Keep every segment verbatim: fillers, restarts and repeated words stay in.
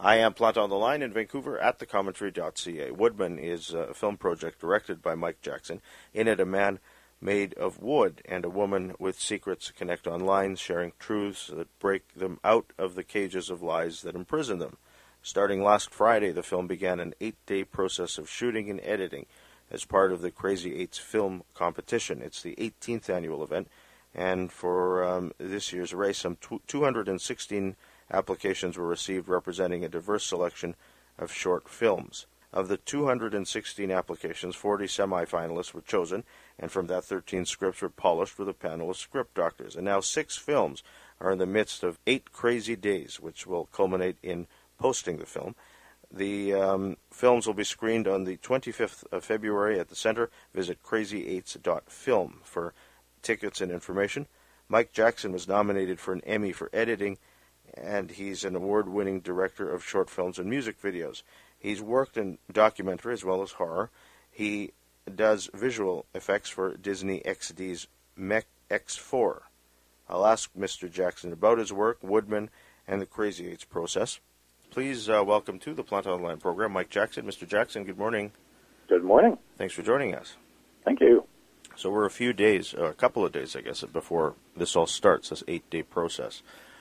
I am Plant on the Line in Vancouver at the commentary dot c a. Woodman is a film project directed by Mike Jackson. In it, a man made of wood and a woman with secrets connect online, sharing truths that break them out of the cages of lies that imprison them. Starting last Friday, the film began an eight-day process of shooting and editing as part of the Crazy Eights film competition. It's the eighteenth annual event, and for um, this year's race, some two hundred sixteen applications were received representing a diverse selection of short films. Of the two hundred sixteen applications, forty semifinalists were chosen, and from that, thirteen scripts were polished with a panel of script doctors. And now six films are in the midst of eight crazy days, which will culminate in posting the film. The um, films will be screened on the twenty-fifth of February at the Center. Visit crazy eights dot film for tickets and information. Mike Jackson was nominated for an Emmy for editing, and he's an award-winning director of short films and music videos. He's worked in documentary as well as horror. He does visual effects for Disney X D's Mech X four. I'll ask Mister Jackson about his work, Woodman, and the Crazy Eights process. Please uh, welcome to the Plant on the Line program, Mike Jackson. Mister Jackson, good morning. Good morning. Thanks for joining us. Thank you. So we're a few days, or a couple of days, I guess, before this all starts, this eight-day process.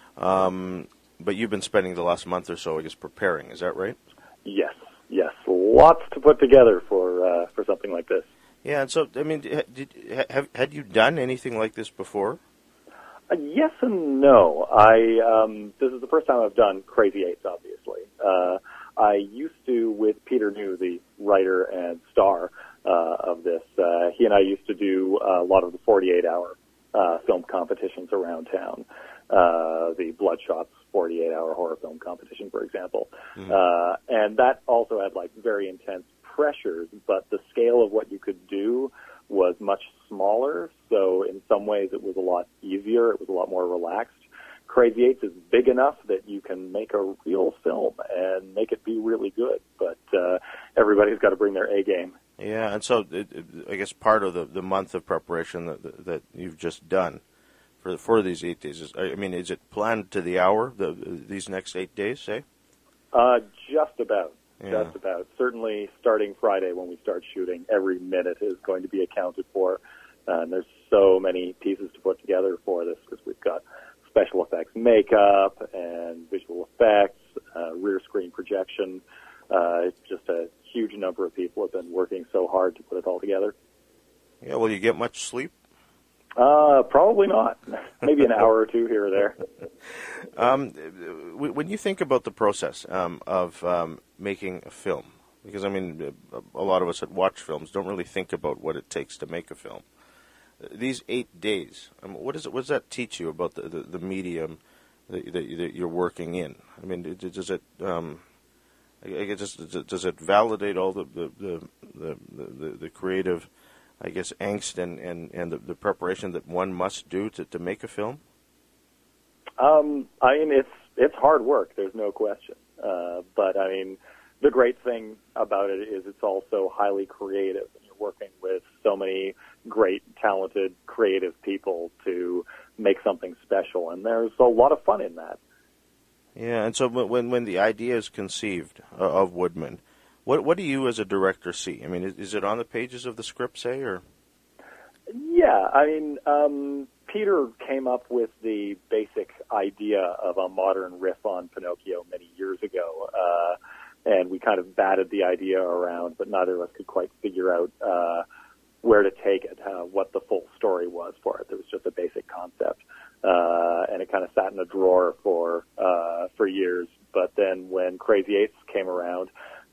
Um, but you've been spending the last month or so, I guess, preparing. Is that right? Yes, yes. Lots to put together for uh, for something like this. Yeah, and so, I mean, did, have, had you done anything like this before? Uh, yes and no. I um, this is the first time I've done Crazy Eights, obviously. Uh, I used to, with Peter New, the writer and star uh, of this, uh, he and I used to do a lot of the forty-eight hour uh, film competitions around town. Uh, the Bloodshots forty-eight hour horror film competition, for example. Mm-hmm. Uh, and that also had, like, very intense pressures, but the scale of what you could do was much smaller, so in some ways it was a lot easier, it was a lot more relaxed. Crazy Eights is big enough that you can make a real film and make it be really good, but uh, everybody's got to bring their A game. Yeah, and so it, it, I guess part of the, the month of preparation that, that you've just done for for these eight days, is, I mean, is it planned to the hour, the, these next eight days, say? Uh, just about. Yeah. Just about. Certainly starting Friday when we start shooting, every minute is going to be accounted for. Uh, and there's so many pieces to put together for this because we've got special effects makeup and visual effects, uh, rear screen projection. Uh, it's just a huge number of people have been working so hard to put it all together. Yeah, will you get much sleep? Uh, probably not. Maybe an hour or two here or there. Um, when you think about the process um, of um, making a film, because, I mean, a lot of us that watch films don't really think about what it takes to make a film. These eight days, um, what, is it, what does that teach you about the, the, the medium that, that, that you're working in? I mean, does it, um, I guess, does it validate all the, the, the, the, the, the creative, I guess, angst and, and, and the, the preparation that one must do to, to make a film? Um, I mean, it's it's hard work. There's no question. Uh, but I mean, the great thing about it is it's also highly creative. You're working with so many great, talented, creative people to make something special, and there's a lot of fun in that. Yeah, and so when when the idea is conceived uh, of Woodman, what what do you as a director see? I mean, is, is it on the pages of the script, say, or? Yeah, I mean, um, Peter came up with the basic idea of a modern riff on Pinocchio many years ago, uh, and we kind of batted the idea around, but neither of us could quite figure out uh, where to take it, uh, what the full story was for it. There was just a basic concept, uh, and it kind of sat in a drawer for uh, for years. But then when Crazy Eights came around,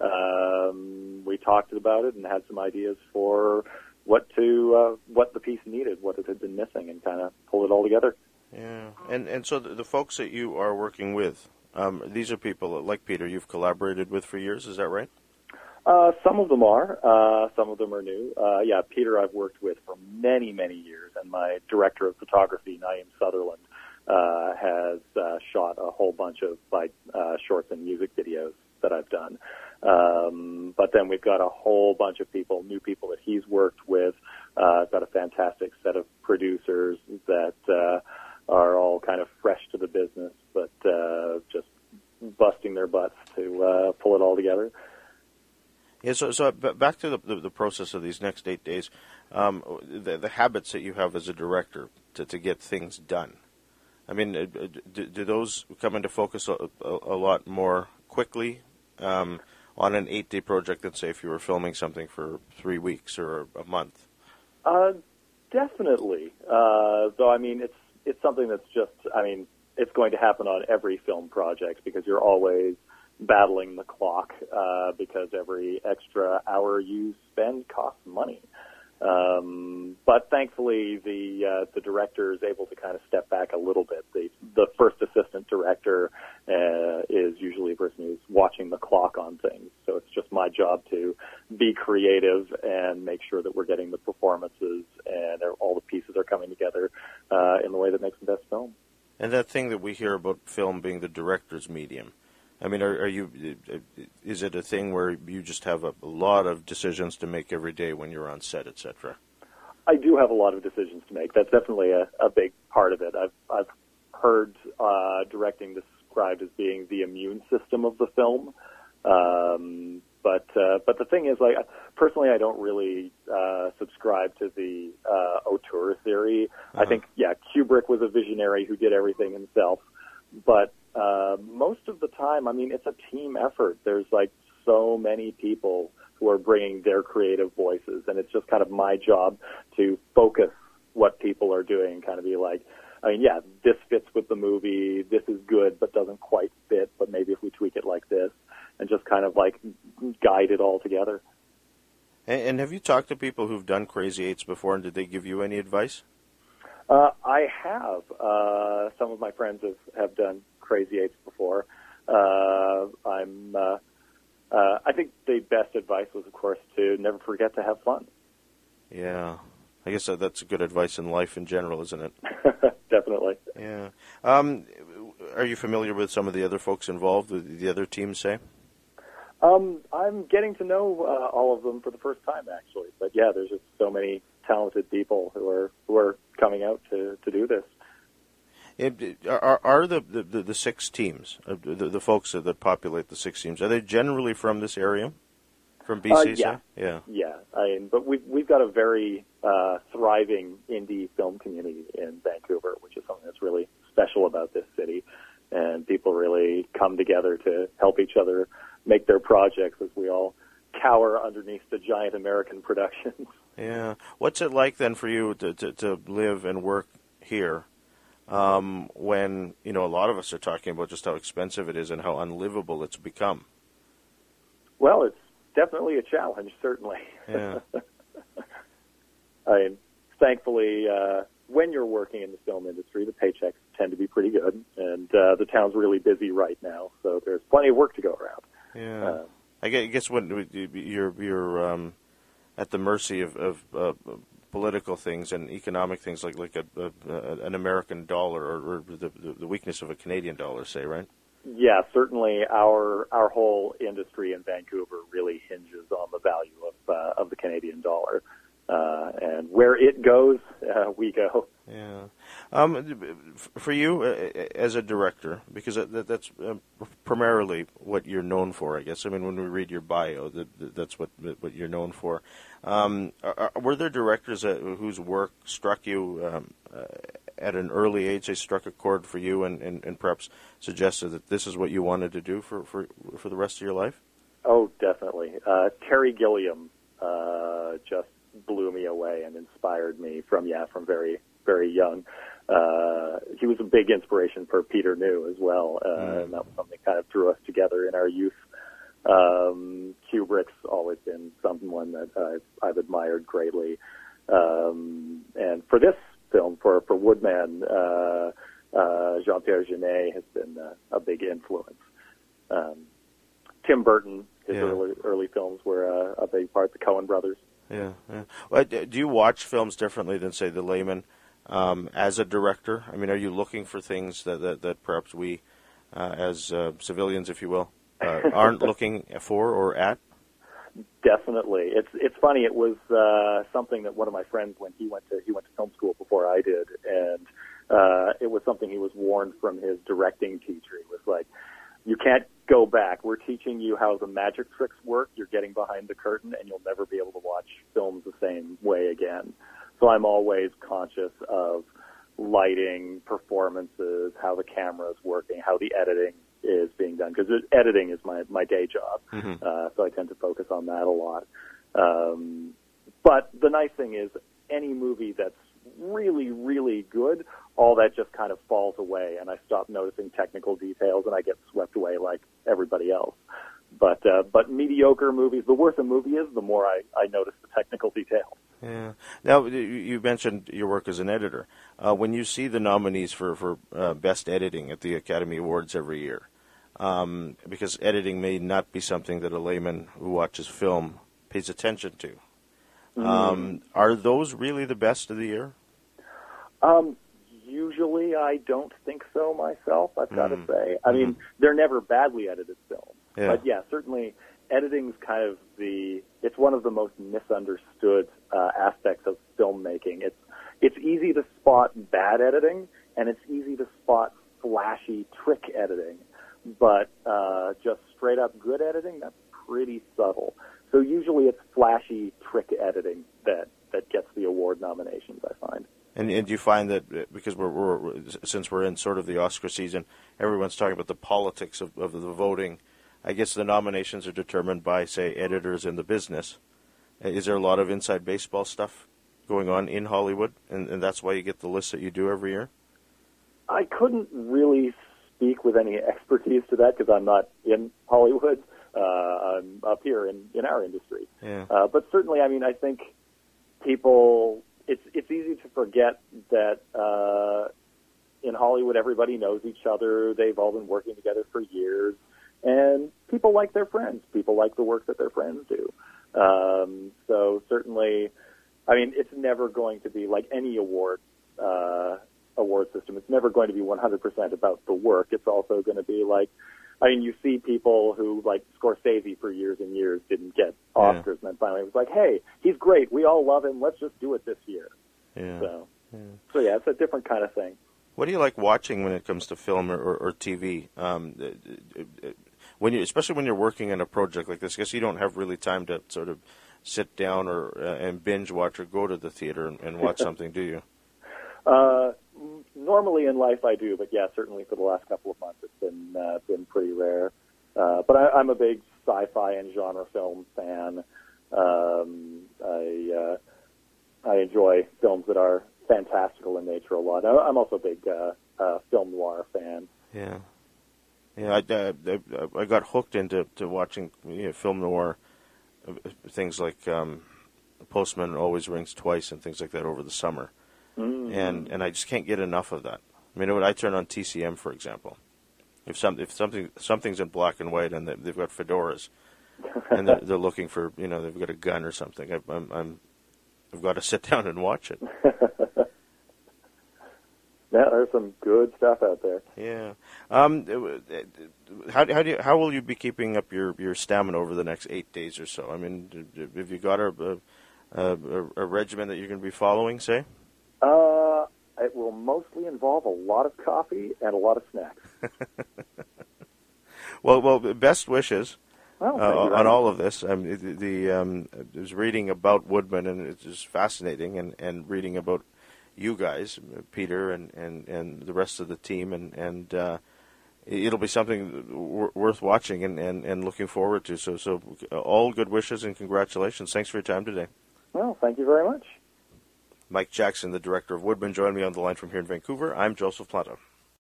um, we talked about it and had some ideas for what to uh, what the piece needed, what it had been missing, and kind of pull it all together. Yeah, and and so the, the folks that you are working with, um, these are people like Peter you've collaborated with for years. Is that right? Uh, some of them are. Uh, some of them are new. Uh, yeah, Peter I've worked with for many, many years, and my director of photography, Naeem Sutherland, uh, has uh, shot a whole bunch of like uh, shorts and music videos that I've done. Um, but then we've got a whole bunch of people, new people that he's worked with. Uh, got a fantastic set of producers that uh, are all kind of fresh to the business, but uh, just busting their butts to uh, pull it all together. Yeah, so, so back to the, the, the process of these next eight days, um, the, the habits that you have as a director to, to get things done. I mean, do, do those come into focus a, a, a lot more quickly um, on an eight-day project than, say, if you were filming something for three weeks or a month? Uh, definitely. Uh, though, I mean, it's it's something that's just, I mean, it's going to happen on every film project because you're always battling the clock uh, because every extra hour you spend costs money. Um, but thankfully, the uh, the director is able to kind of step back a little bit. The the first assistant director uh, is usually a person who's watching the clock on things. So it's just my job to be creative and make sure that we're getting the performances and all the pieces are coming together uh, in the way that makes the best film. And that thing that we hear about film being the director's medium. I mean, are, are you? Is it a thing where you just have a, a lot of decisions to make every day when you're on set, et cetera? I do have a lot of decisions to make. That's definitely a, a big part of it. I've I've heard uh, directing described as being the immune system of the film. Um, but uh, but the thing is, like, personally, I don't really uh, subscribe to the uh, auteur theory. Uh-huh. I think, yeah, Kubrick was a visionary who did everything himself, but Uh, most of the time, I mean, it's a team effort. There's like so many people who are bringing their creative voices, and it's just kind of my job to focus what people are doing, kind of be like, I mean, yeah, this fits with the movie, this is good, but doesn't quite fit, but maybe if we tweak it like this, and just kind of like guide it all together. And, and have you talked to people who've done Crazy Eights before, and did they give you any advice? Uh, I have. Uh, some of my friends have, have done Crazy Eights before. Uh, I'm. Uh, uh, I think the best advice was, of course, to never forget to have fun. Yeah, I guess that's good advice in life in general, isn't it? Definitely. Yeah. Um, are you familiar with some of the other folks involved? With the other teams, say? Um, I'm getting to know uh, all of them for the first time, actually. But yeah, there's just so many talented people who are who are coming out to, to do this. It, are are the, the, the six teams, uh, the, the folks that populate the six teams, are they generally from this area, from B C? Uh, yeah, yeah, yeah. I mean, but we've we've got a very uh, thriving indie film community in Vancouver, which is something that's really special about this city, and people really come together to help each other make their projects as we all cower underneath the giant American productions. Yeah. What's it like then for you to, to, to live and work here um, when, you know, a lot of us are talking about just how expensive it is and how unlivable it's become? Well, it's definitely a challenge, certainly. Yeah. I mean, thankfully, uh, when you're working in the film industry, the paychecks tend to be pretty good, and uh, the town's really busy right now, so there's plenty of work to go around. Yeah. Uh, I guess when you're you're um, at the mercy of, of uh, political things and economic things, like like a, a, an American dollar or, or the, the weakness of a Canadian dollar, say, right? Yeah, certainly. Our our whole industry in Vancouver really hinges on the value of uh, of the Canadian dollar, uh, and where it goes, uh, we go. Yeah. Um, for you uh, as a director, because that, that's uh, primarily what you're known for, I guess. I mean, when we read your bio, that, that's what what you're known for. Um, are, were there directors uh, whose work struck you um, uh, at an early age? They struck a chord for you and, and, and perhaps suggested that this is what you wanted to do for, for, for the rest of your life? Oh, definitely. Uh, Terry Gilliam uh, just blew me away and inspired me from, yeah, from very... very young. Uh, he was a big inspiration for Peter New as well, uh, mm. and that was something that kind of drew us together in our youth. Um, Kubrick's always been someone that I've, I've admired greatly. Um, and for this film, for, for Woodman, uh, uh, Jean-Pierre Jeunet has been uh, a big influence. Um, Tim Burton, his yeah. early, early films were uh, a big part, the Coen brothers. Yeah. yeah. Well, do you watch films differently than, say, the layman? Um, as a director, I mean, are you looking for things that, that, that perhaps we, uh, as uh, civilians, if you will, uh, aren't looking for or at? Definitely. It's it's funny. It was uh, something that one of my friends, when he went to he went to film school before I did, and uh, it was something he was warned from his directing teacher. He was like, "You can't go back. We're teaching you how the magic tricks work. You're getting behind the curtain, and you'll never be able to watch films the same way again. So I'm always conscious of lighting, performances, how the camera is working, how the editing is being done, because editing is my, my day job. Mm-hmm. Uh, so I tend to focus on that a lot. Um, but the nice thing is any movie that's really, really good, all that just kind of falls away, and I stop noticing technical details, and I get swept away like everybody else. But uh, but mediocre movies, the worse a movie is, the more I, I notice the technical details. Yeah. Now, you mentioned your work as an editor. Uh, when you see the nominees for, for uh, Best Editing at the Academy Awards every year, um, because editing may not be something that a layman who watches film pays attention to, mm. um, are those really the best of the year? Um, usually I don't think so myself, I've got mm. to say. I mean, mm. they're never badly edited films. Yeah. But, yeah, certainly editing's kind of the, it's one of the most misunderstood uh, aspects of filmmaking. It's it's easy to spot bad editing, and it's easy to spot flashy trick editing. But uh, just straight-up good editing, that's pretty subtle. So usually it's flashy trick editing that, that gets the award nominations, I find. And, and do you find that, because we're, we're since we're in sort of the Oscar season, everyone's talking about the politics of, of the voting. I guess the nominations are determined by, say, editors in the business. Is there a lot of inside baseball stuff going on in Hollywood, and, and that's why you get the list that you do every year? I couldn't really speak with any expertise to that because I'm not in Hollywood. Uh, I'm up here in, in our industry. Yeah. Uh, but certainly, I mean, I think people, it's it's easy to forget that uh, in Hollywood everybody knows each other. They've all been working together for years. And people like their friends. People like the work that their friends do. Um, so certainly, I mean, it's never going to be like any award uh, award system. It's never going to be one hundred percent about the work. It's also going to be like, I mean, you see people who, like Scorsese for years and years, didn't get Oscars, yeah. and then finally it was like, hey, he's great. We all love him. Let's just do it this year. Yeah. So, yeah. so yeah, it's a different kind of thing. What do you like watching when it comes to film or, or, or T V? Um, when you, especially when you're working on a project like this, I guess you don't have really time to sort of sit down or uh, and binge watch or go to the theater and, and watch something, do you? Uh, normally in life I do, but yeah, certainly for the last couple of months it's been uh, been pretty rare. Uh, but I, I'm a big sci-fi and genre film fan. Um, I uh, I enjoy films that are fantastical in nature a lot. I, I'm also a big uh, uh, film noir fan. Yeah. Yeah, I, uh, I, I got hooked into to watching you know, film noir, uh, things like um, Postman Always Rings Twice and things like that over the summer, mm. and and I just can't get enough of that. I mean, when I turn on T C M, for example, if some if something something's in black and white and they've got fedoras, and they're, they're looking for you know they've got a gun or something, I, I'm I'm I've got to sit down and watch it. Yeah, there's some good stuff out there. Yeah. Um, how how do you, how will you be keeping up your, your stamina over the next eight days or so? I mean, have you got a a, a, a regimen that you're going to be following? Say. Uh, it will mostly involve a lot of coffee and a lot of snacks. well, well, best wishes. Oh, uh, on all of this. I mean, the, the um, I was reading about Woodman, and it's just fascinating, and, and reading about you guys, Peter, and, and, and the rest of the team, and, and uh, it'll be something w- worth watching and, and, and looking forward to. So, so all good wishes and congratulations. Thanks for your time today. Well, thank you very much. Mike Jackson, the director of Woodman, joined me on the line from here in Vancouver. I'm Joseph Planta.